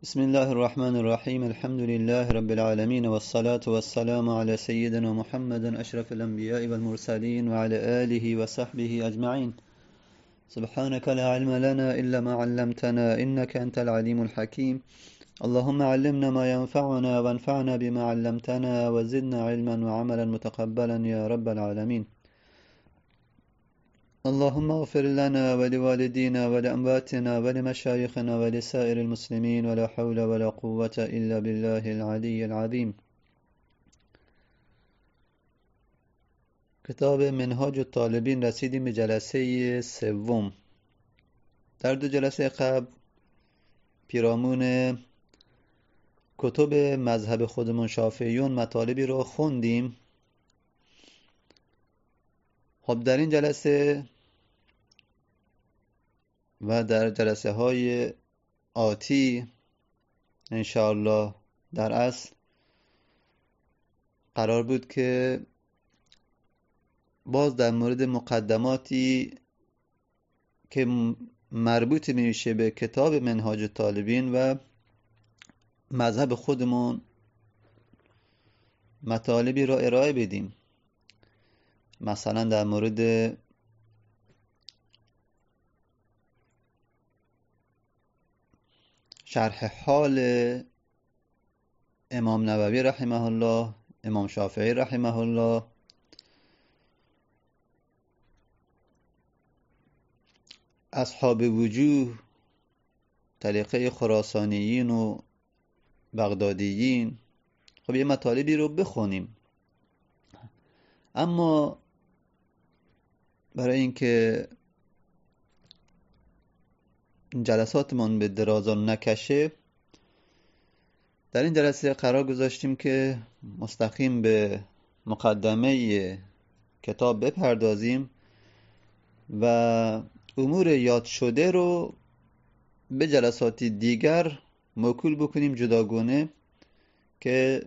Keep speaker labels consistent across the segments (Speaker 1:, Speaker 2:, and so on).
Speaker 1: بسم الله الرحمن الرحيم الحمد لله رب العالمين والصلاة والسلام على سيدنا محمد أشرف الأنبياء والمرسلين وعلى آله وصحبه أجمعين. سبحانك لا علم لنا إلا ما علمتنا إنك أنت العليم الحكيم. اللهم علمنا ما ينفعنا وانفعنا بما علمتنا وزدنا علما وعملا متقبلا يا رب العالمين. اللهم اغفر لنا ولوالدينا ولأمواتنا ولمشايخنا ولسائر المسلمين ولا حول ولا قوة إلا بالله العلي العظيم. کتاب منهاج الطالبین رسیدیم به جلسه سوم. در دو جلسه قبل پیرامون کتب مذهب خودمون شافعیون مطالبی رو خوندیم. خب در این جلسه و در جلسه های آتی انشاءالله در اصل قرار بود که باز در مورد مقدماتی که مربوط میشه به کتاب منهاج الطالبین و مذهب خودمون مطالبی را ارائه بدیم. مثلا در مورد شرح حال امام نووی رحمه الله، امام شافعی رحمه الله، اصحاب وجوه، طریقه خراسانیین و بغدادیین. خب یه مطالبی رو بخونیم، اما برای اینکه جلساتمون به درازا نکشه در این جلسه قرار گذاشتیم که مستقیم به مقدمه کتاب بپردازیم و امور یاد شده رو به جلسات دیگر موکول بکنیم جداگانه که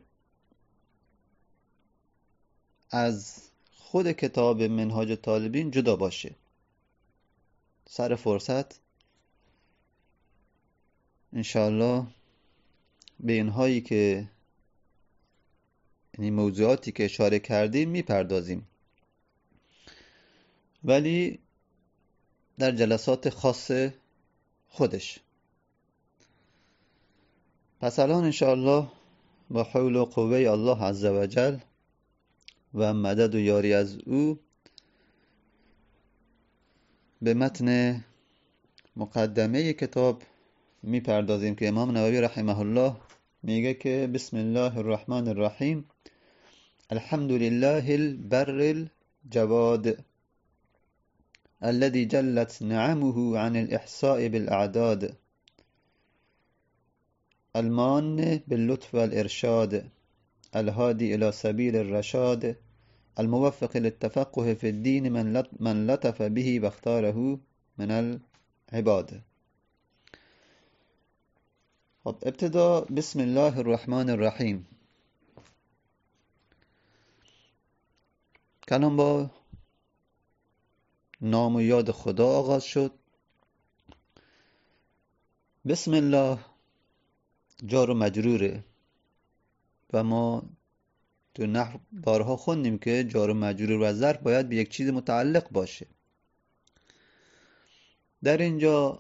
Speaker 1: از خود کتاب منهاج الطالبین جدا باشه. سر فرصت انشاءالله به اینهایی که یعنی موضوعاتی که اشاره کردیم میپردازیم، ولی در جلسات خاص خودش. پس الان انشاءالله با حول و قوه الله عزوجل و مدد و یاری از او به متن مقدمه کتاب میپردازیم که امام نووی رحمه الله میگه که بسم الله الرحمن الرحیم الحمد لله البر الجواد الذي جلت نعمه عن الإحصاء بالأعداد المان باللطف والإرشاد الهادي إلى سبيل الرشاد الموفق للتفقه في الدين من لطف به واختاره من العباد. خب ابتدا بسم الله الرحمن الرحیم. کلام با نام و یاد خدا آغاز شد. بسم الله جار و مجروره و ما تو نحو بارها خوندیم که جار و مجرور و ظرف باید به یک چیز متعلق باشه. در اینجا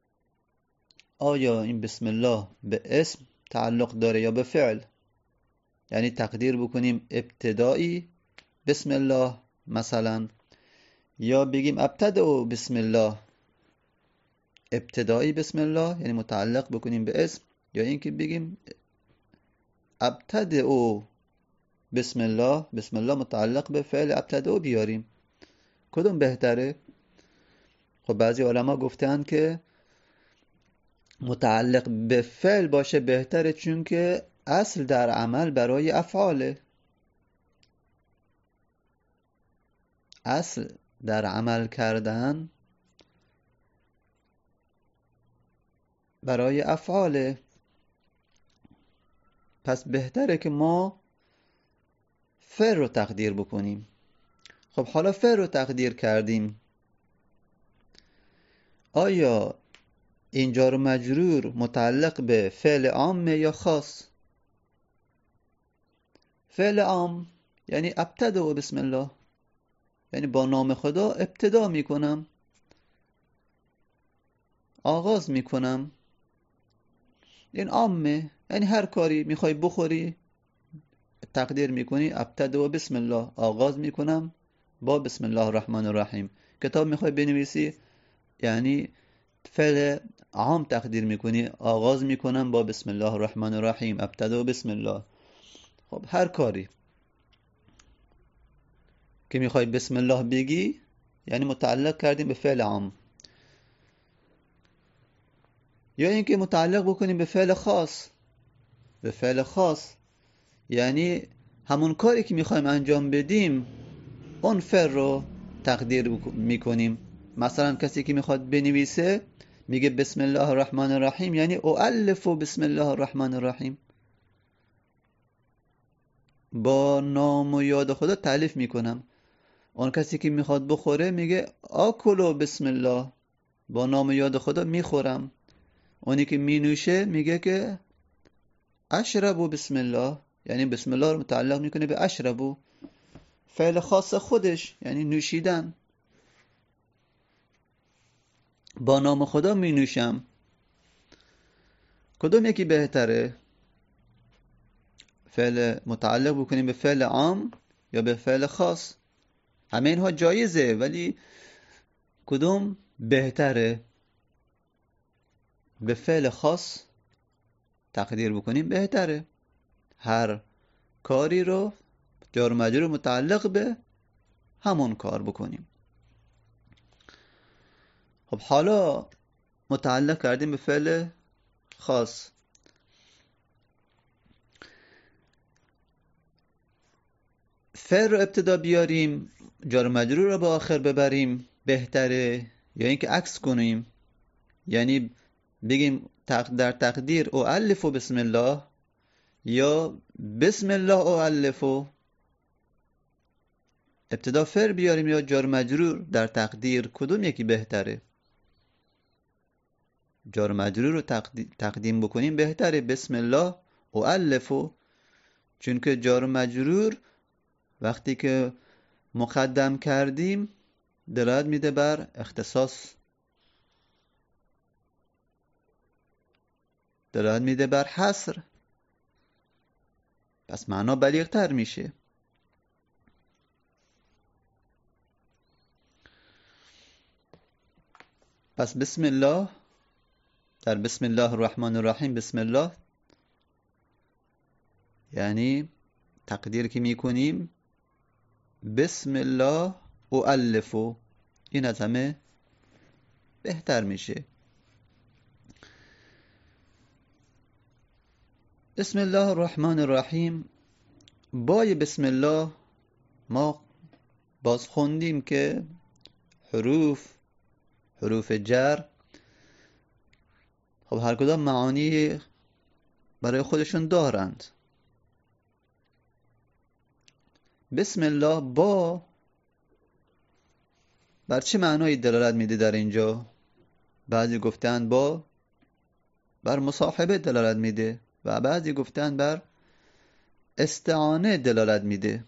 Speaker 1: آیا این بسم الله به اسم تعلق داره یا به فعل؟ یعنی تقدیر بکنیم ابتدایی بسم الله مثلا، یا بگیم ابتدأ بسم الله، ابتدایی بسم الله یعنی متعلق بکنیم به اسم، یا اینکه بگیم ابتدأ بسم الله، بسم الله متعلق به فعل ابتدأ بیاریم. کدوم بهتره؟ خب بعضی علما گفتن که متعلق به فعل باشه بهتره، چون که اصل در عمل برای افعاله. اصل در عمل کردن برای افعاله، پس بهتره که ما فعل رو تقدیر بکنیم. خب حالا فعل رو تقدیر کردیم، آیا این جار و مجرور متعلق به فعل عام یا خاص؟ فعل عام یعنی ابتدأ بسم الله، یعنی با نام خدا ابتدا میکنم، آغاز میکنم. این عامه، یعنی هر کاری میخوای بخوری تقدیر میکنی ابتدأ بسم الله، آغاز میکنم با بسم الله الرحمن الرحیم. کتاب میخوای بنویسی یعنی فعل عام تقدیر میکنی، آغاز میکنم با بسم الله الرحمن الرحیم، ابتدأ بسم الله. خب هر کاری که میخوای بسم الله بگی یعنی متعلق کردیم به فعل عام، یا اینکه متعلق بکنیم به فعل خاص. به فعل خاص یعنی همون کاری که میخوایم انجام بدیم اون فعل رو تقدیر میکنیم. مثلا کسی که میخواد بنویسه میگه بسم الله الرحمن الرحیم، یعنی اؤلف بسم الله الرحمن الرحیم، با نام و یاد خدا تألیف میکنم. اون کسی که میخواد بخوره میگه آکلو بسم الله، با نام و یاد خدا میخورم. اونی که مینوشه میگه که اشربو بسم الله، یعنی بسم الله رو متعلق میکنه به اشربو، فعل خاص خودش یعنی نوشیدن. با نام خدا می نوشم. کدوم یکی بهتره؟ فعل متعلق بکنیم به فعل عام یا به فعل خاص؟ همه اینها جایزه، ولی کدوم بهتره؟ به فعل خاص تقدیر بکنیم بهتره. هر کاری رو جار و مجرور متعلق به همون کار بکنیم. خب حالا متعلق کردیم به فعل خاص. فعل رو ابتدا بیاریم، جار و مجرور رو به آخر ببریم بهتره، یا اینکه عکس کنیم، یعنی بگیم در تقدیر اؤلف بسم الله یا بسم الله اؤلف؟ ابتدا فعل بیاریم یا جار و مجرور در تقدیر؟ کدوم یکی بهتره؟ جار و مجرور رو تقدیم بکنیم بهتره، بسم الله اؤلف، چون که جار و مجرور وقتی که مقدم کردیم دلالت میده بر اختصاص، دلالت میده بر حصر، پس معنا بلیغ‌تر میشه. پس بسم الله، در بسم الله الرحمن الرحیم بسم الله یعنی تقدیر که میکنیم بسم الله اؤلف، این از همه بهتر میشه. بسم الله الرحمن الرحیم، بای بسم الله ما باز خوندیم که حروف جر خب هر کدام معانی برای خودشون دارند. بسم الله با بر چه معنایی دلالت میده در اینجا؟ بعضی گفتن با بر مصاحبه دلالت میده و بعضی گفتن بر استعانه دلالت میده.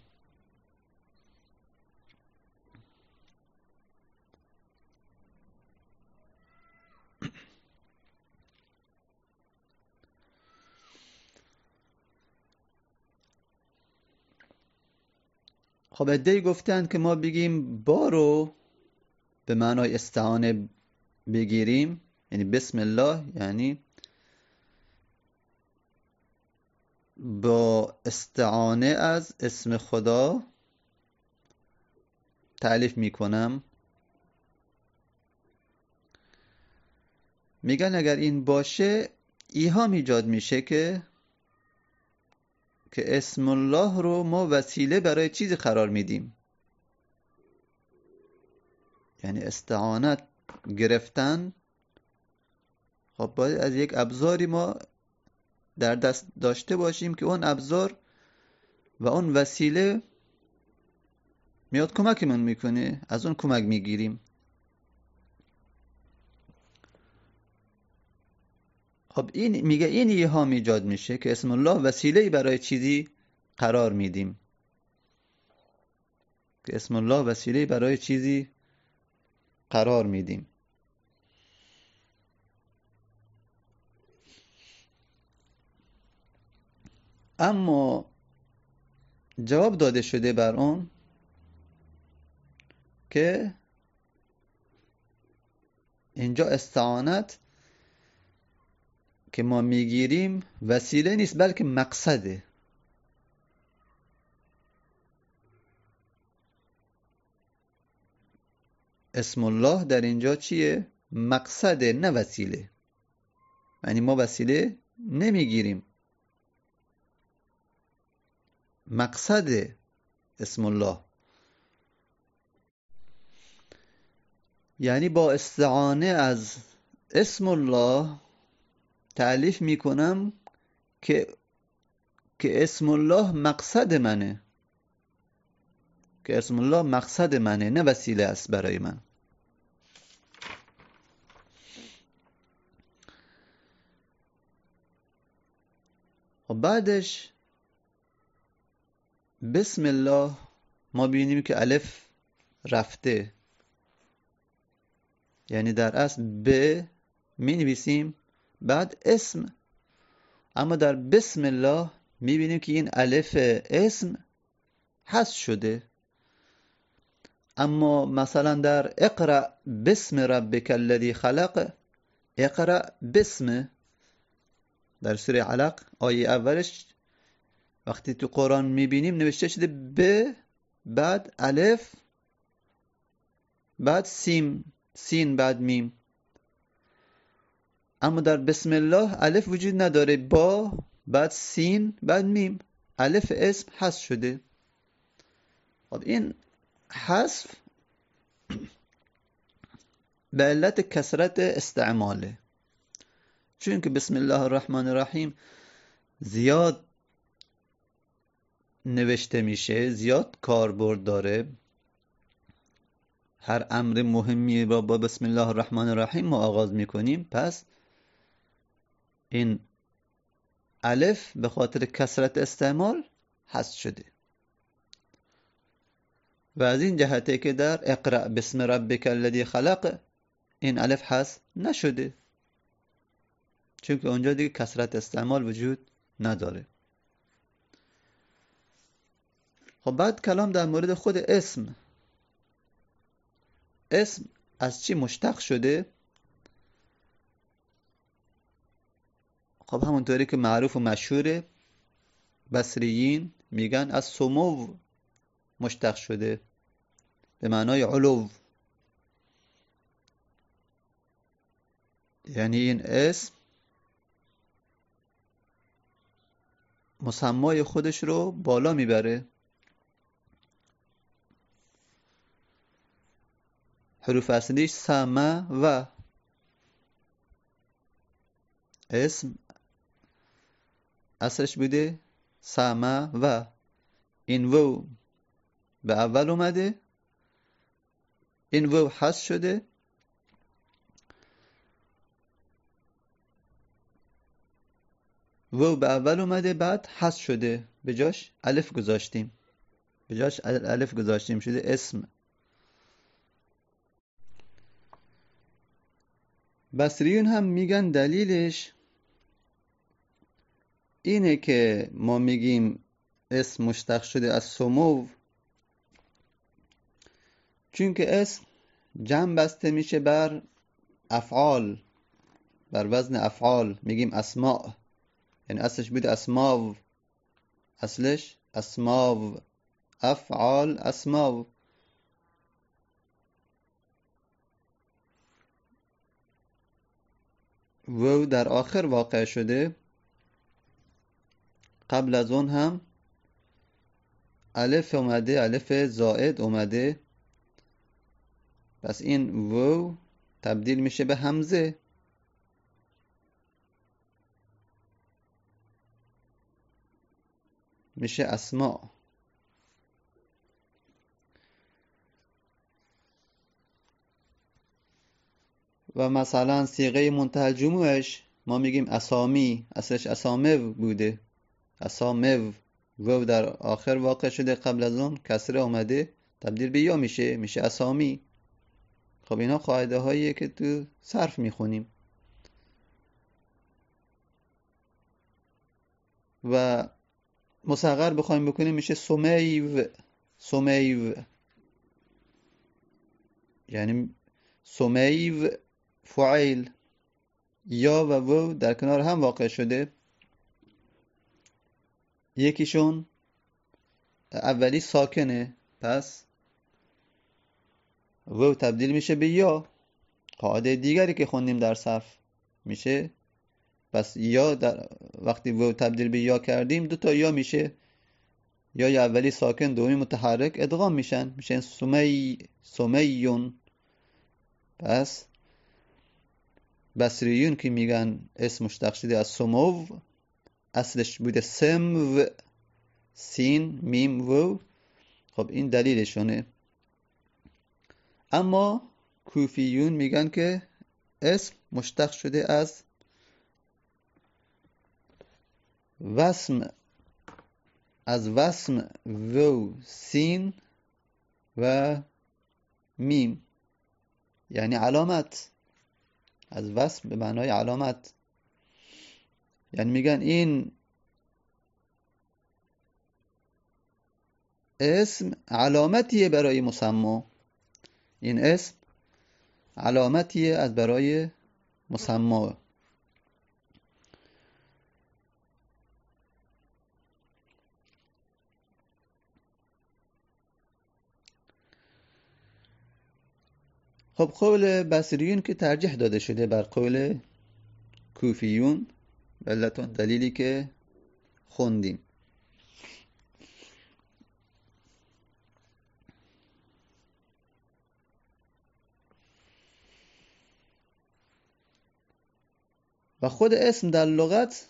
Speaker 1: خب عده‌ای گفتن که ما بگیم با رو به معنای استعانه بگیریم، یعنی بسم الله یعنی با استعانه از اسم خدا تألیف میکنم. میگن اگر این باشه ایهام ایجاد میشه که اسم الله رو ما وسیله برای چیزی قرار میدیم، یعنی استعانت گرفتن خب باید از یک ابزاری ما در دست داشته باشیم که اون ابزار و اون وسیله میاد کمکمون میکنه، از اون کمک میگیریم. خب این میگه این ایهام ایجاد میشه که اسم الله وسیله‌ای برای چیزی قرار میدیم، که اسم الله وسیله‌ای برای چیزی قرار میدیم. اما جواب داده شده بر اون که اینجا استعانت که ما میگیریم وسیله نیست بلکه مقصده. اسم الله در اینجا چیه؟ مقصده، نه وسیله. یعنی ما وسیله نمیگیریم، مقصد اسم الله. یعنی با استعانه از اسم الله تعریف میکنم که اسم الله مقصد منه، که اسم الله مقصد منه، نه وسیله است برای من. و بعدش بسم الله ما بینیم که الف رفته، یعنی در اصل ب می نویسیم بعد اسم، اما در بسم الله می بینیم که این الف اسم حذف شده. اما مثلا در اقرأ بسم ربک الذی خلق، اقرأ بسم در سوره علق آیه اولش وقتی تو قرآن میبینیم نوشته شده ب بعد الف بعد سین بعد میم. اما در بسم الله الف وجود نداره، با بعد سین بعد میم، الف اسم حذف شده. خب این حذف به علت کثرت استعماله، چون که بسم الله الرحمن الرحیم زیاد نوشته میشه، زیاد کاربرد داره. هر امر مهمی را با بسم الله الرحمن الرحیم ما آغاز میکنیم، پس این الف به خاطر کثرت استعمال حذف شده. و از این جهته که در اقرأ بسم ربک الذی خلق این الف حذف نشده، چون که اونجا دیگه کثرت استعمال وجود نداره. خب بعد کلام در مورد خود اسم. اسم از چی مشتق شده؟ خب همونطوری که معروف و مشهوره، بصریین میگن از سمو مشتق شده، به معنای علو. یعنی این اسم مسمای خودش رو بالا میبره. حروف اصلیش سما و اسم اصلش بوده سما و این وو به اول اومده، این وو حذف شده، وو به اول اومده بعد حذف شده، به جاش الف گذاشتیم، شده اسم. بصریون هم میگن دلیلش اینه که ما میگیم اسم مشتق شده از سمو، چون که اسم جمع بسته میشه بر افعال، بر وزن افعال، میگیم اسماء، یعنی اصلش بود اسماو، اصلش اسماو، افعال اسماو. وو در آخر واقع شده، قبل از اون هم الف اومده، الف زائد اومده، پس این وو تبدیل میشه به همزه. میشه اسماء. و مثلا صیغه منتهی الجموعش ما میگیم اسامی، اصلش اسامو بوده، اسامو، وو در آخر واقع شده، قبل از اون کسره اومده تبدیل به یا میشه اسامی. خب اینا قاعده هاییه که تو صرف میخونیم. و مصغر بخوایم بکنیم میشه سمیو، سمیو، یعنی سمیو فعیل. یا و وو در کنار هم واقع شده، یکیشون اولی ساکنه، پس وو تبدیل میشه به یا. قاعده دیگری که خوندیم در صرف میشه، پس یا وقتی وو تبدیل به یا کردیم دو تا یا میشه، یا اولی ساکن دومی متحرک ادغام میشن سمیون. پس بصریون که میگن اسم مشتق شده از سمو، اصلش بوده سمو، سین میم وو. خب این دلیلشونه. اما کوفیون میگن که اسم مشتق شده از وسم، وو سین و میم، یعنی علامت. از وسم به معنای علامت، یعنی میگن این اسم علامتیه برای مسما، این اسم علامتیه از برای مسما. خب قول بصریون که ترجیح داده شده بر قول کوفیون، به علت اون دلیلی که خوندیم. و خود اسم در لغت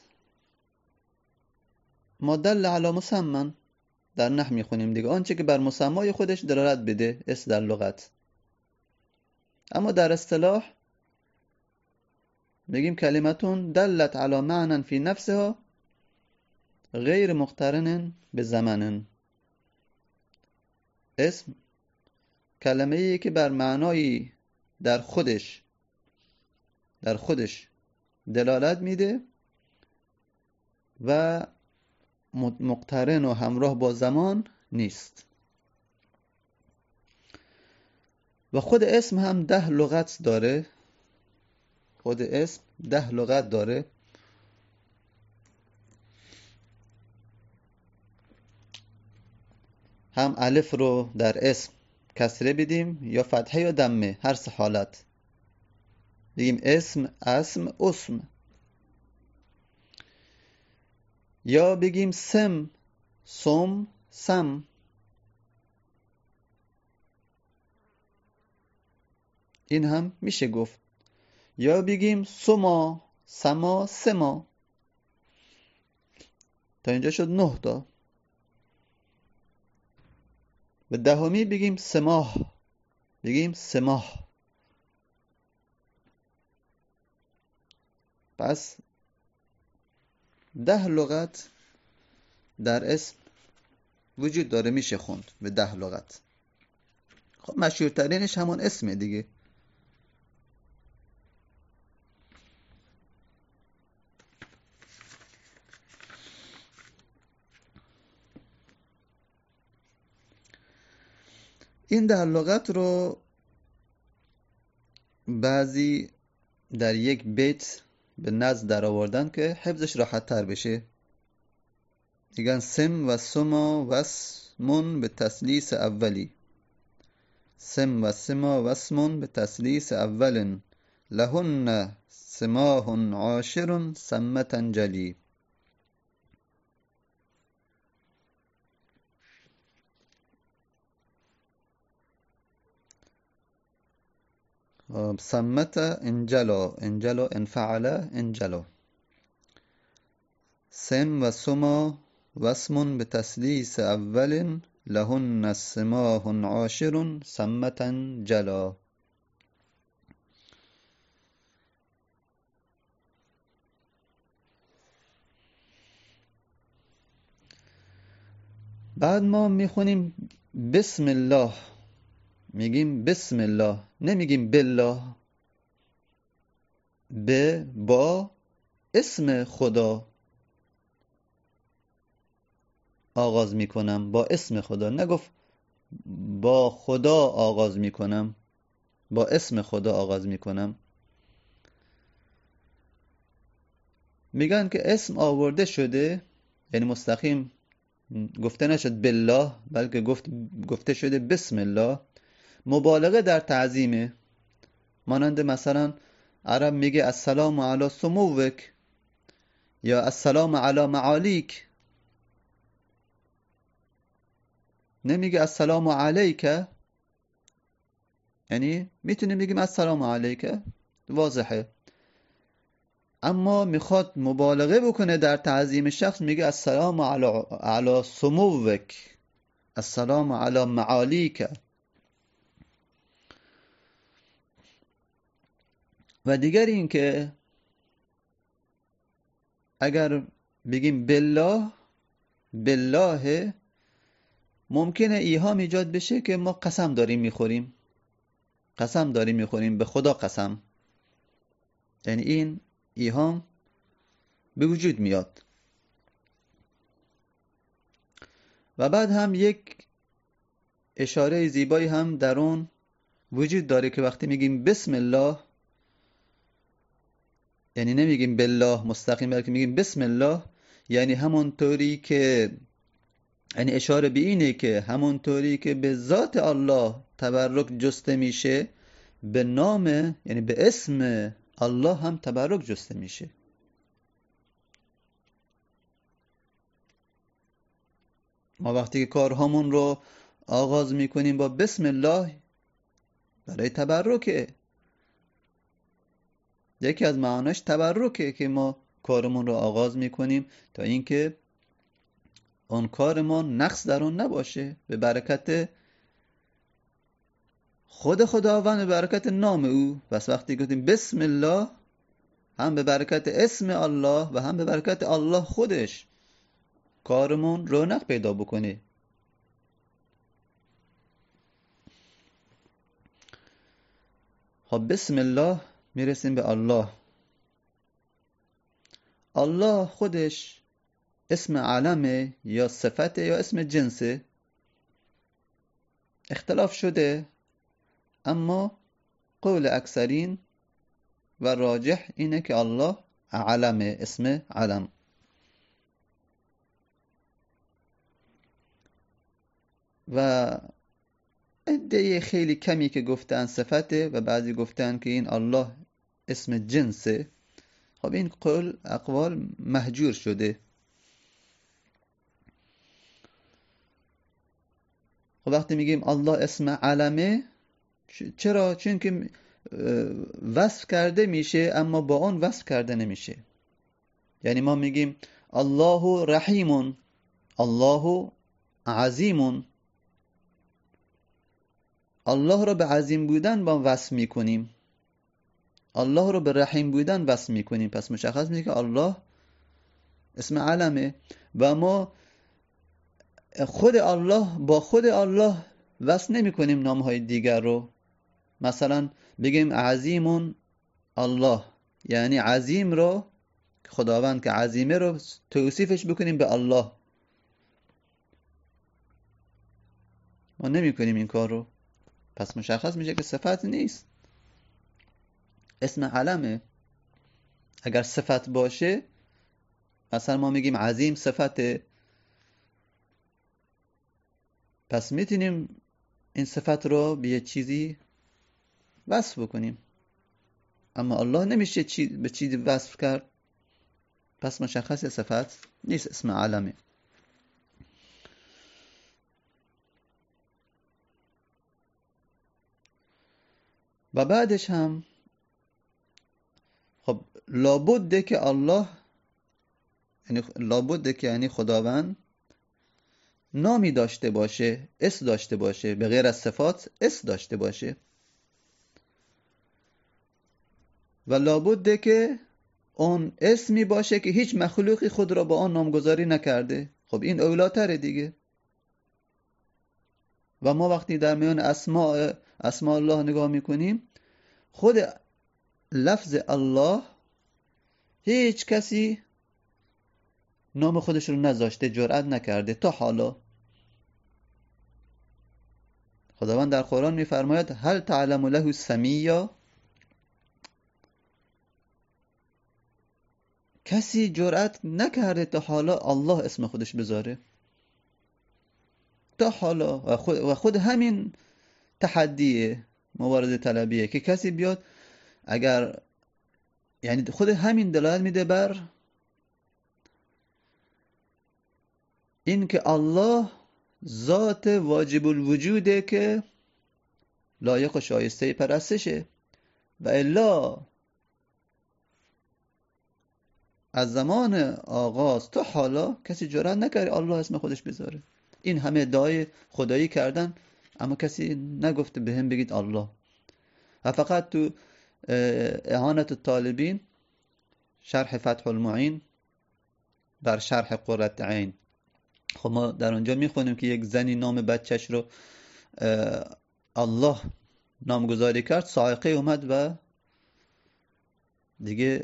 Speaker 1: ما دل علی مسمن، در نحو میخونیم دیگه، آنچه که بر مسمای خودش دلالت بده اسم در لغت. اما در اصطلاح بگیم کلمتون دلت علی معنی فی نفسها غیر مقترن به زمن. اسم کلمه ای که بر معنایی در خودش دلالت میده و مقترن و همراه با زمان نیست. و خود اسم هم 10 لغت داره، خود اسم 10 لغت داره. هم الف رو در اسم کسره بدیم یا فتحه یا دمه، هر سه حالت. بگیم اسم، اسم، اسم. یا بگیم سم، سم، سم. این هم میشه گفت. یا بگیم سما، سما، سما. تا اینجا شد 9 تا. و دهمی بگیم سماه، بگیم سماه. پس 10 لغت در اسم وجود داره، میشه خوند به 10 لغت. خب مشهورترینش همون اسمه دیگه. این 10 لغت رو بعضی در یک بیت به نظم در آوردن که حفظش راحت تر بشه. میگن سم و سما و اسمون به تثلیث اولی، سم و سما و اسمون به تثلیث اول، لهن سماه عاشر سمتا جلی. سمت انجلا، انجلا انفعل انجلا. سم و سما و اسم به تثلیث اول، لهن سماه عاشر سمتا جلا. بعد ما میخونیم بسم الله، میگیم بسم الله، نمیگیم بالله. با اسم خدا آغاز میکنم، با اسم خدا. نگفت با خدا آغاز میکنم، با اسم خدا آغاز میکنم. میگن که اسم آورده شده، یعنی مستقیم گفته نشد بالله، بلکه گفته شده بسم الله. مبالغه در تعظیمه. مانند مثلا عرب میگه السلام علی سموک یا السلام علی معالیک، نمیگه السلام علیک. یعنی میتونیم بگیم السلام علیک، واضحه. اما میخواد مبالغه بکنه در تعظیم شخص، میگه السلام علی سموک، السلام علی معالیک. و دیگر این که اگر بگیم بالله ممکنه ایهام ایجاد بشه که ما قسم داریم میخوریم، به خدا قسم. یعنی این ایهام به وجود میاد. و بعد هم یک اشاره زیبایی هم در اون وجود داره که وقتی میگیم بسم الله، یعنی نمیگیم بالله مستقیم، بلکه میگیم بسم الله، یعنی همونطوری که، یعنی اشاره به اینه که همونطوری که به ذات الله تبرک جسته میشه، به نام، یعنی به اسم الله هم تبرک جسته میشه. ما وقتی که کارهامون رو آغاز میکنیم با بسم الله، برای تبرکه. یکی از معاناش تبرکه که ما کارمون رو آغاز میکنیم تا اینکه اون کار ما نقص در اون نباشه، به برکت خود خداوند، به برکت نام او. پس وقتی گفتیم بسم الله، هم به برکت اسم الله و هم به برکت الله خودش کارمون رونق پیدا بکنه. خب بسم الله میرسیم به الله. الله خودش اسم علمه یا صفته یا اسم جنسه؟ اختلاف شده، اما قول اکثرین و راجح اینه که الله علمه، اسم علم. و عده خیلی کمی که گفتن صفته و بعضی گفتن که این الله اسم جنسه. خب این اقوال مهجور شده. خب وقتی میگیم الله اسم علمه، چرا؟ چون که وصف کرده میشه اما با اون وصف کرده نمیشه. یعنی ما میگیم الله رحیم، الله عظیم، الله رو به عظیم بودن با وصف میکنیم، الله رو به رحیم بودن وصف میکنیم. پس مشخص میشه که الله اسم علمه. و ما خود الله با خود الله وصف نمیکنیم نامهای دیگر رو. مثلا بگیم عظیم الله، یعنی عظیم رو، خداوند که عظیمه رو توصیفش بکنیم به الله. ما نمی کنیم این کار رو. پس مشخص میشه که صفت نیست، اسم علمه. اگر صفت باشه، مثلا ما میگیم عظیم صفته، پس میتونیم این صفت رو به یه چیزی وصف بکنیم. اما الله نمیشه به چیزی وصف کرد، پس مشخص صفت نیست، اسم علمه. و بعدش هم خب لابد که الله، یعنی لابد که یعنی خداوند نامی داشته باشه، اسم داشته باشه، به غیر از صفات اسم داشته باشه. و لابد که اون اسمی باشه که هیچ مخلوقی خود را با آن نامگذاری نکرده. خب این اولاتره دیگه. و ما وقتی در میان اسماء الله نگاه میکنیم، خود لفظ الله هیچ کسی نام خودش رو نذاشته، جرئت نکرده تا حالا. خداوند در قرآن میفرماید هل تعلم له سمیا، کسی جرئت نکرده تا حالا الله اسم خودش بذاره تا حالا. و خود همین تحدیه، مبارزه طلبیه که کسی بیاد، اگر یعنی خود همین دلالت میده بر این که الله ذات واجب الوجوده که لایق و شایسته پرستشه، و الا از زمان آغاز تا حالا کسی جرئت نکرده الله اسم خودش بذاره. این همه ادعای خدایی کردن اما کسی نگفته به هم بگید الله. و فقط تو اعانت الطالبین شرح فتح المعین بر شرح قرة عین، خب ما در اونجا میخونیم که یک زنی نام بچهش رو الله نامگذاری کرد، صاعقه اومد و دیگه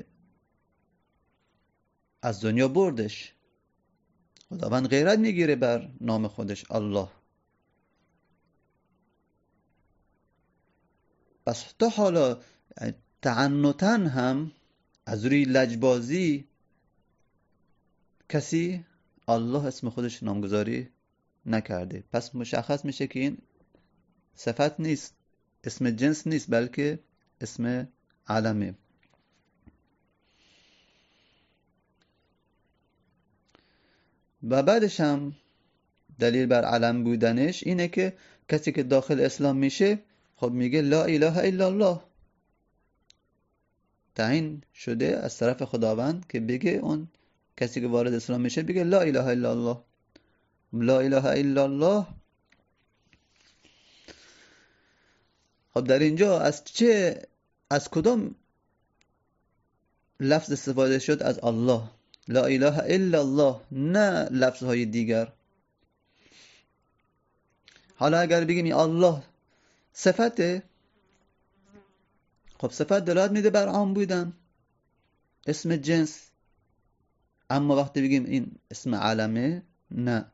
Speaker 1: از دنیا بردش. خداوند غیرت میگیره بر نام خودش الله. پس تا حالا تعنتا هم از روی لجبازی کسی الله اسم خودش نامگذاری نکرده. پس مشخص میشه که این صفت نیست، اسم جنس نیست، بلکه اسم علمه. و بعدش هم دلیل بر علم بودنش اینه که کسی که داخل اسلام میشه خب میگه لا اله الا الله، تعیین شده از طرف خداوند که بگه اون کسی که وارد اسلام میشه بگه لا اله الا الله. لا اله الا الله خب در اینجا از کدام لفظ استفاده شد؟ از الله. لا اله الا الله، نه لفظهای دیگر. حالا اگر بگیم این الله صفته، خب صفت دلالت میده بر عام بودن، اسم جنس. اما وقتی بگیم این اسم علمه، نه،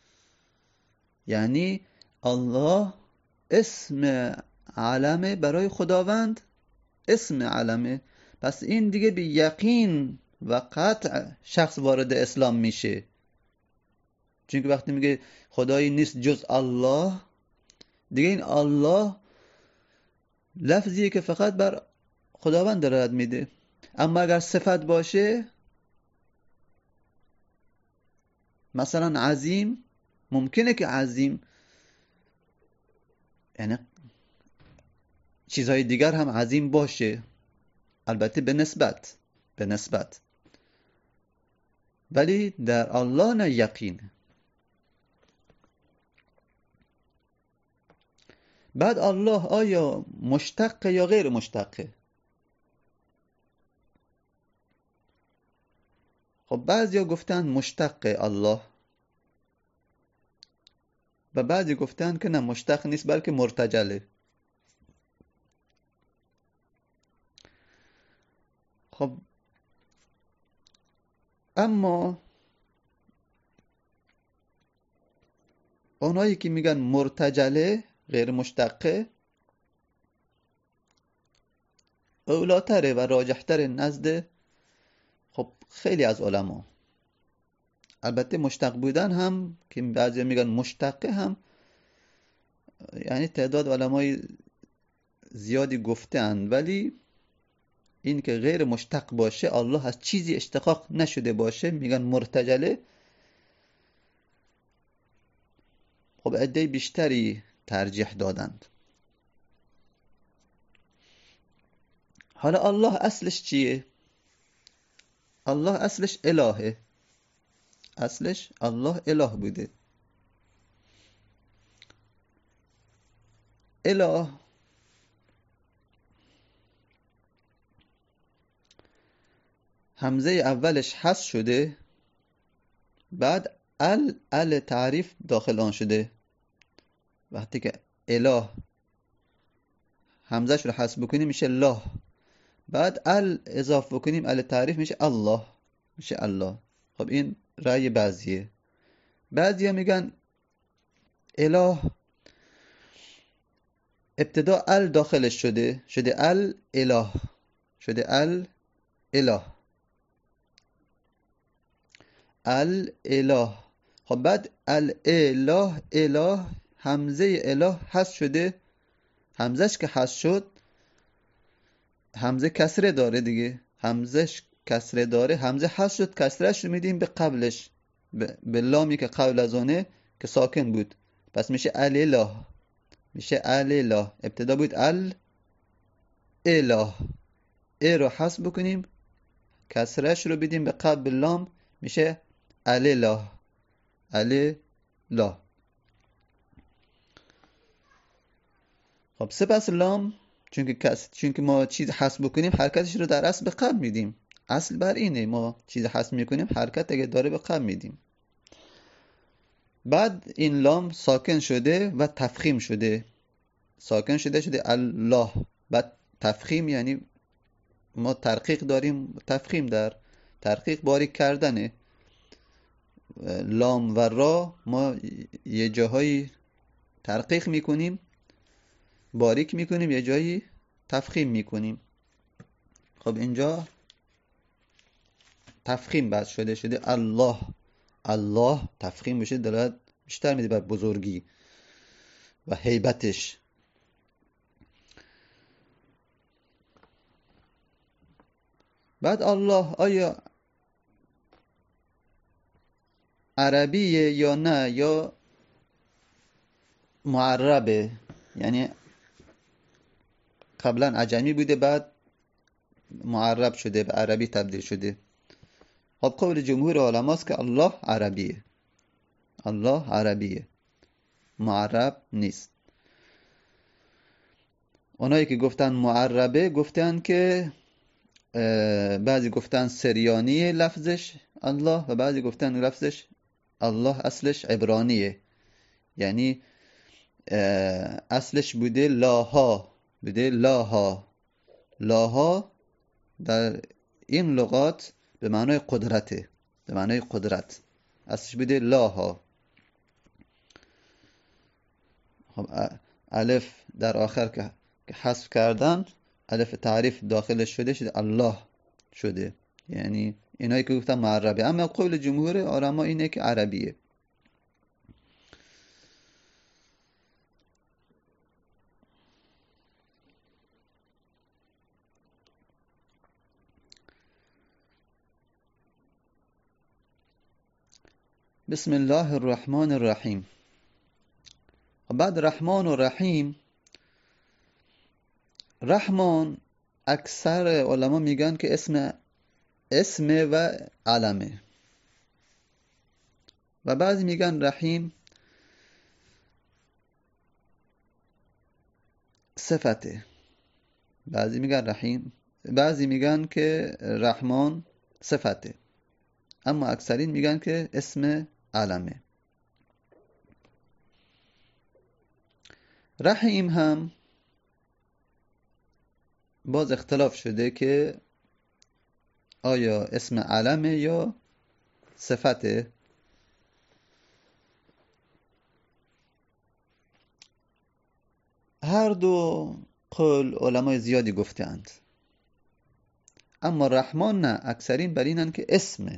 Speaker 1: یعنی الله اسم علمه برای خداوند، اسم علمه. پس این دیگه به یقین و قطع شخص وارد اسلام میشه، چون که وقتی میگه خدایی نیست جز الله، دیگه این الله لفظیه که فقط بر خداوند دلالت میده. اما اگر صفت باشه، مثلا عظیم، ممکنه که عظیم یعنی چیزهای دیگر هم عظیم باشه، البته به نسبت، ولی در الله نه یقین. بعد الله آیا مشتق یا غیر مشتقه؟ خب بعضیا گفتن مشتق الله و بعضی گفتن که نه مشتق نیست بلکه مرتجله. خب اما اونایی که میگن مرتجله غیر مشتقه اولاتره و راجحتره نزد خب خیلی از علما. البته مشتق بودن هم که بعضی میگن مشتقه هم، یعنی تعداد علمای زیادی گفتن، ولی این که غیر مشتق باشه، الله از چیزی اشتقاق نشده باشه، میگن مرتجله. خب عده بیشتری ترجیح دادند. حالا الله اصلش چیه؟ الله اصلش الهه، اصلش الله اله بوده. اله همزه اولش حذف شده، بعد ال تعریف داخل آن شده، وقتی که اله همزش رو حذف بکنیم میشه له. بعد ال اضافه بکنیم، ال تعریف میشه الله، میشه الله. خب این رأی بعضیه. بعضیا میگن اله ابتدا ال داخلش شده ال اله، شده ال اله، ال اله. خب بعد ال اله، اله همزه اله حذف شده. همزش که حذف شد، همزه کسره داره دیگه، همزش کسره داره، همزه حذف شد، کسرهش رو میدیم به قبلش، به لامی که قبل از آنه که ساکن بود. پس میشه الاله، میشه الاله. ابتدا بود ال اله، ای رو حذف بکنیم، کسرهش رو بدیم به قبل لام، میشه الاله، الاله. خب سپس لام، چون که ما چیز حذف بکنیم حرکتش رو در اصل به قبل میدیم. اصل بر اینه، ما چیز حذف میکنیم حرکت اگه داره به قبل میدیم. بعد این لام ساکن شده و تفخیم شده، ساکن شده الله. بعد تفخیم یعنی ما ترقیق داریم، تفخیم در ترقیق باریک کردنه. لام و را ما یه جاهایی ترقیق میکنیم، باریک میکنیم، یه جایی تفخیم میکنیم. خب اینجا تفخیم بعد شده الله، الله تفخیم بشه، دلالت بیشتر میده بر بزرگی و هیبتش. بعد الله آیا عربیه یا نه، یا معربه؟ یعنی قبلا عجمی بوده بعد معرب شده، به عربی تبدیل شده. خب قول جمهور علماست که الله عربیه، الله عربیه، معرب نیست. اونایی که گفتن معربه گفتن که بعضی گفتن سریانیه لفظش الله، و بعضی گفتن لفظش الله اصلش عبرانیه، یعنی اصلش بوده لاها، بوده لاها. لاها در این لغات به معنای قدرته، به معنای قدرت اصلش بوده لاها. خب الف در آخر که حذف کردن، الف تعریف داخلش شده الله شده. یعنی اینایی که گفتن معربه، اما قول جمهور علما اینه که عربیه. بسم الله الرحمن الرحیم. بعد رحمان و رحیم، رحمان اکثر علما میگن که اسم و علمه، و بعضی میگن رحیم صفته. بعضی میگن رحیم، بعضی میگن که رحمان صفته، اما اکثرین میگن که اسم علمه. رحیم هم باز اختلاف شده که آیا اسم علمه یا صفته. هر دو قول علمای زیادی گفتند، اما رحمان نه، اکثرین بر اینن که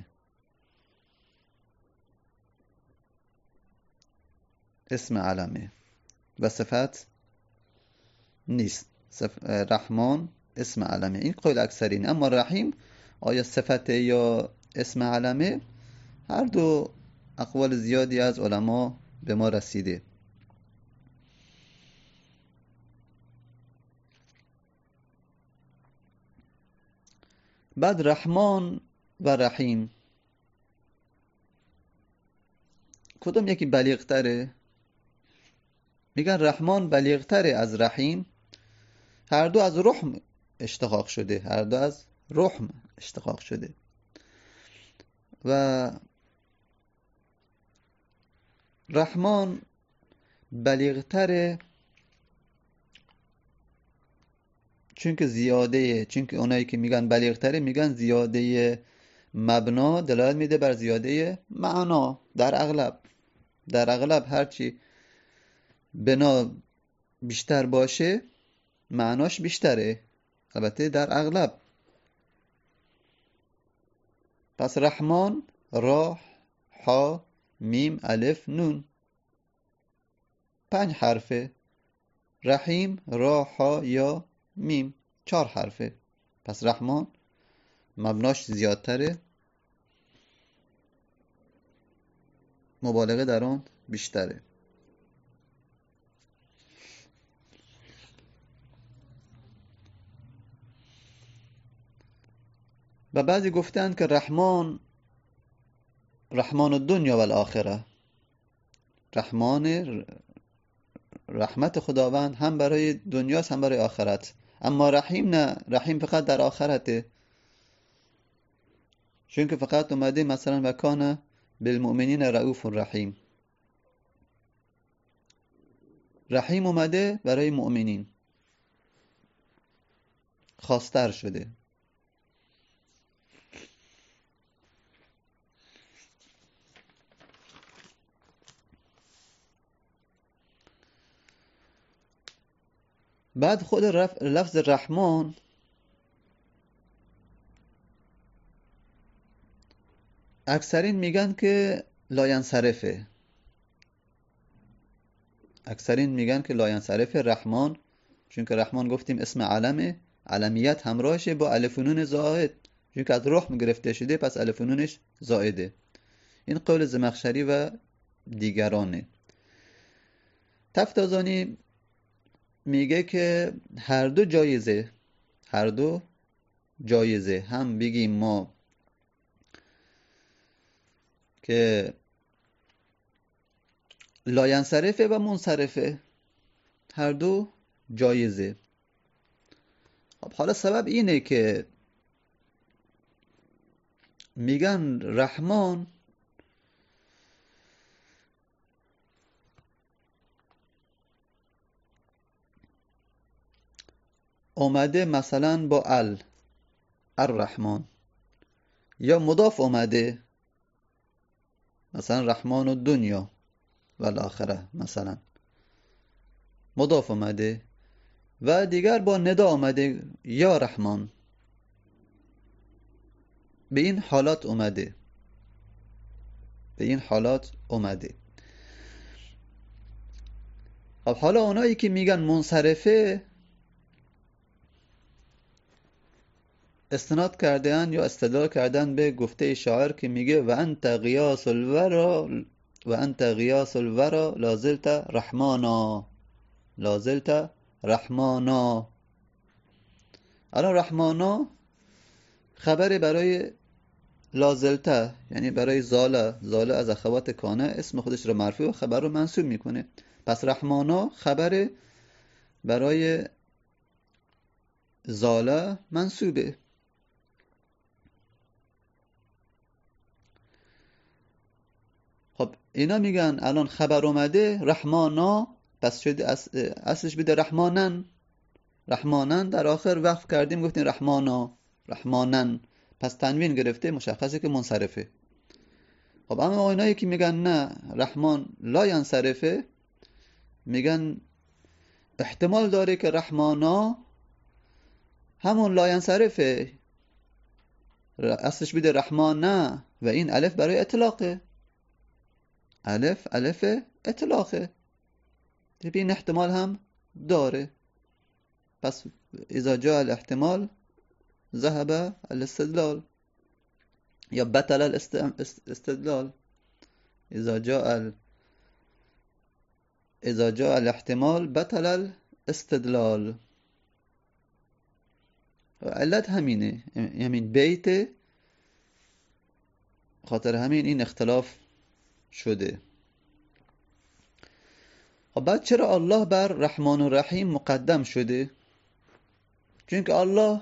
Speaker 1: اسم علمه و صفت نیست. رحمان اسم علمه، این قول اکثرین. اما رحیم آیا صفت یا اسم علمه، هر دو اقوال زیادی از علما به ما رسیده. بعد رحمان و رحیم کدوم یکی بلیغ‌تره؟ میگن رحمان بلیغ‌تره از رحیم. هر دو از رحم اشتقاق شده، هر دو از رحم اشتقاق شده. و رحمان بلیغتره، چون که اونایی که میگن بلیغتره میگن زیاده مبنا دلالت میده بر زیاده معنا. در اغلب هرچی بنا بیشتر باشه معناش بیشتره، البته در اغلب. پس رحمان را، ها، میم، الف، نون 5 حرفه. رحیم را، ها، یا، میم 4 حرفه. پس رحمان مبناش زیادتره، مبالغه در اون بیشتره. و بعضی گفتند که رحمان الدنیا و الاخره، رحمت خداوند هم برای دنیاست هم برای آخرت. اما رحیم نه، رحیم فقط در آخرته، چون که فقط اومده مثلا و کان بالمؤمنین رؤوف رحیم. رحیم اومده برای مؤمنین، خاص‌تر شده. بعد خود لفظ رحمان اکثرین میگن که لاینصرفه، رحمان، چون که رحمان گفتیم اسم علمه، علمیت همراهشه با الف و نون زائد، چون که از رحم گرفته شده پس الف و نونش زائده. این قول زمخشری و دیگرانه. تفتازانی میگه که هر دو جایزه، هم بگیم ما که لاینصرفه و منصرفه، هر دو جایزه. خب حالا سبب اینه که میگن رحمان اومده مثلا با الرحمن، یا مضاف اومده مثلا رحمان الدنیا و الاخره مثلا مضاف اومده، و دیگر با ندا اومده یا رحمان. به این حالات اومده. خب حالا اونایی که میگن منصرفه استناد کردن یا استدلال کردن به گفته شاعر که میگه و انت غیاث الورا لازلت رحمانا. الان رحمانا خبر برای لازلته، یعنی برای زاله از اخوات کانه اسم خودش رو مرفوع و خبر رو منصوب میکنه. پس رحمانا خبر برای زاله منصوبه. خب اینا میگن الان خبر اومده رحمانا، پس شده اصلش بده رحمانن در آخر وقف کردیم گفتیم رحمانن، پس تنوین گرفته، مشخصه که منصرفه. خب اما اینایی که میگن نه رحمان لا ینصرفه، میگن احتمال داره که رحمانا همون لا ینصرفه، اصلش بده رحمانه و این الف برای اطلاقه، الف اطلاقه، این احتمال هم داره. پس اذا جاء الاحتمال ذهب الاستدلال یا بطل الاستدلال. اذا جاء الاحتمال بطل الاستدلال. علت همینه، همین بیت، خاطر همین این اختلاف شده. خب بعد چرا الله بر رحمان و رحیم مقدم شده؟ چون که الله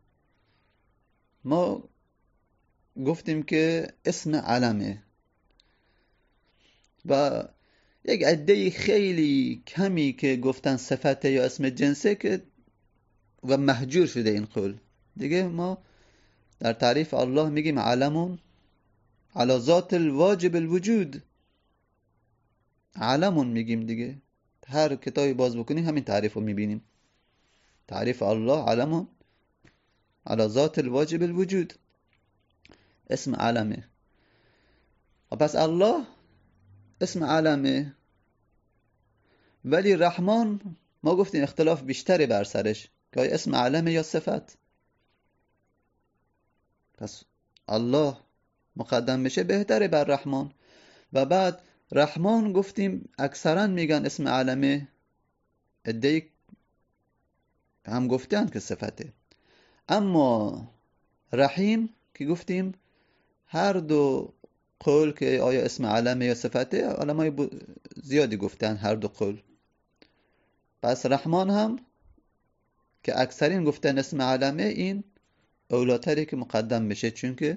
Speaker 1: ما گفتیم که اسم علمه و یک عده خیلی کمی که گفتن صفته یا اسم جنسه که و محجور شده این قول. دیگه ما در تعریف الله میگیم علمون علی ذات الواجب الوجود، علمون میگیم دیگه. هر کتابی باز بکنیم همین تعریف رو میبینیم. تعریف الله علمون علی ذات الواجب الوجود، اسم علمه. و پس الله اسم علمه، ولی رحمان ما گفتیم اختلاف بیشتری بر سرش که آیا اسم علمه یا صفت. پس الله مقدم بشه بهتره بر رحمان. و بعد رحمان گفتیم اکثرا میگن اسم علمه، عده‌ای هم گفتن که صفته. اما رحیم که گفتیم هر دو قول که آیا اسم علمه یا صفته، علمای زیادی گفتن هر دو قول. پس رحمان هم که اکثرین گفتن اسم علمه، این اولاتری که مقدم بشه، چون که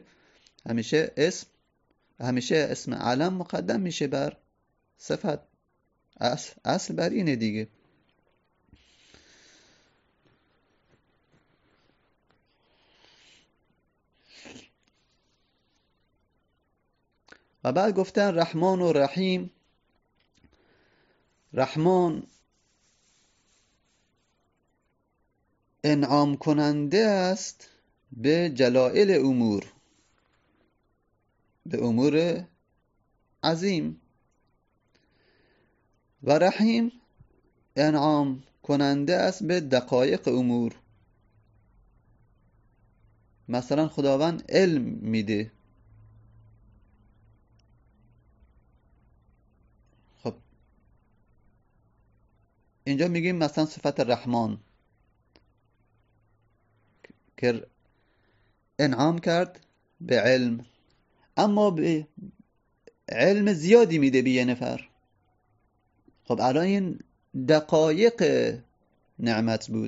Speaker 1: همیشه اسم علم مقدم میشه بر صفت. اصل بر اینه دیگه. و بعد گفتن رحمان و رحیم. رحمان انعام کننده است به جلائل امور، به امور عظیم. و رحیم انعام کننده است به دقایق امور. مثلا خداوند علم میده. خب اینجا میگیم مثلا صفت رحمان که انعام کرد به علم، اما به علم زیادی میده به یه نفر. خب الان این دقایق نعمت بود.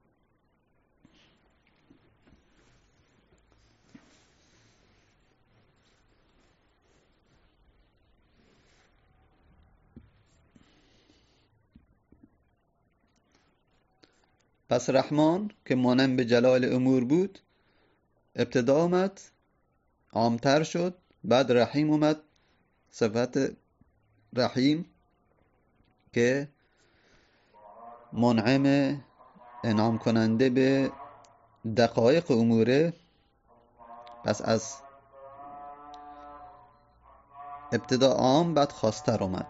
Speaker 1: پس رحمان که مانند به جلال امور بود، ابتدا اومد عامتر شد، بعد رحیم اومد صفت رحیم که منعم، انعام کننده به دقایق اموره. پس از ابتدا عام بعد خاص‌تر اومد.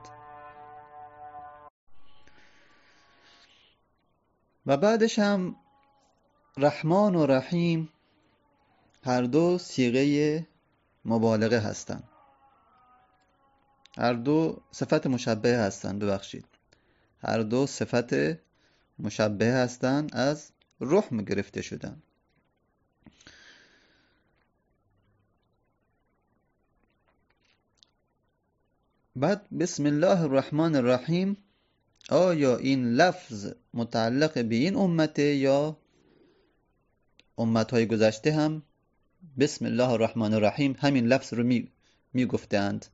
Speaker 1: و بعدش هم رحمان و رحیم هر دو صیغه مبالغه هستند، هر دو صفت مشبه هستند، ببخشید هر دو صفت مشبه هستند، از رحم گرفته شدن. بعد بسم الله الرحمن الرحیم، آیا این لفظ متعلق به این امته یا امتهای گذشته هم بسم الله الرحمن الرحیم همین لفظ رو می گفتند؟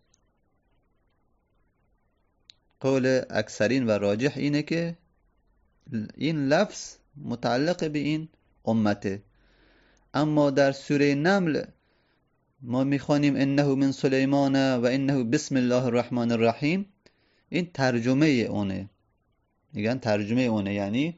Speaker 1: قول اکثرین و راجح اینه که این لفظ متعلق به این امته. اما در سوره نمل ما میخوانیم انه من سلیمان و انه بسم الله الرحمن الرحیم. این ترجمه اونه، میگن ترجمه اونه، یعنی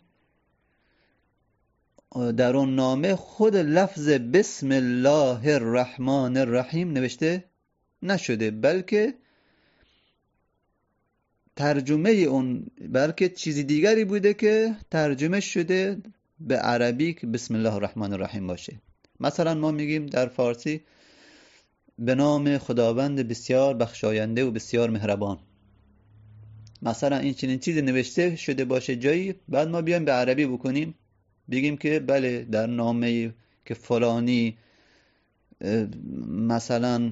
Speaker 1: در اون نامه خود لفظ بسم الله الرحمن الرحیم نوشته نشده، بلکه ترجمه اون بلکه چیزی دیگری بوده که ترجمه شده به عربی که بسم الله الرحمن الرحیم باشه. مثلا ما میگیم در فارسی به نام خداوند بسیار بخشاینده و بسیار مهربان. مثلا این چنین چیزی نوشته شده باشه جایی، بعد ما بیایم به عربی بکنیم بگیم که بله در نامه که فلانی مثلا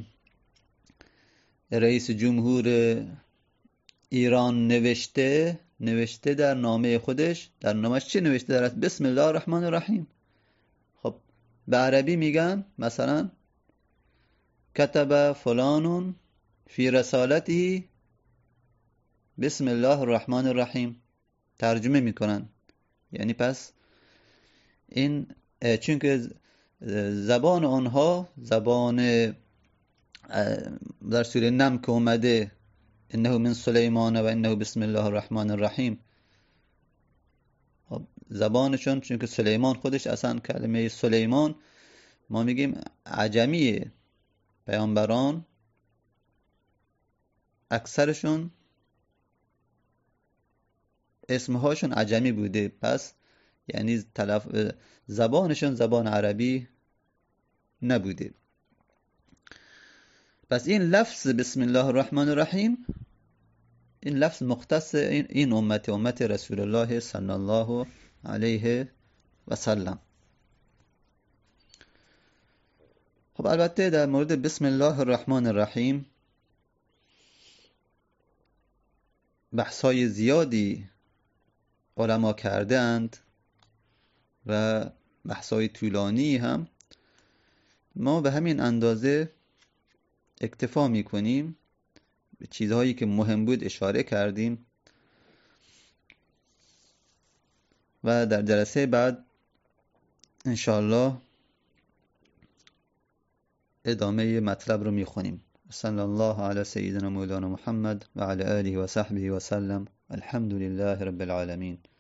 Speaker 1: رئیس جمهور ایران نوشته در نامه خودش، در نامش چه نوشته؟ در بسم الله الرحمن الرحیم. خب به عربی میگن مثلا کتب فلان فی رسالته بسم الله الرحمن الرحیم ترجمه میکنن. یعنی پس این چون که زبان آنها زبان در سوره نم که اومده انه من سلیمان و انه بسم الله الرحمن الرحیم، زبانشون چون که سلیمان خودش اصلا کلمه سلیمان ما میگیم عجمیه، پیامبران اکثرشون اسمهاشون عجمی بوده، پس یعنی زبانشون زبان عربی نبوده. پس این لفظ بسم الله الرحمن الرحیم این لفظ مختص این امت رسول الله صلی الله علیه و سلم. خب البته در مورد بسم الله الرحمن الرحیم بحث‌های زیادی علما کرده اند و بحث‌های طولانی هم. ما به همین اندازه اکتفا می‌کنیم، به چیزهایی که مهم بود اشاره کردیم و در جلسه بعد انشاءالله ادامه مطلب رو میخونیم. صلی الله علی سیدنا مولانا محمد و علی آله و صحبه و سلم. الحمد لله رب العالمین.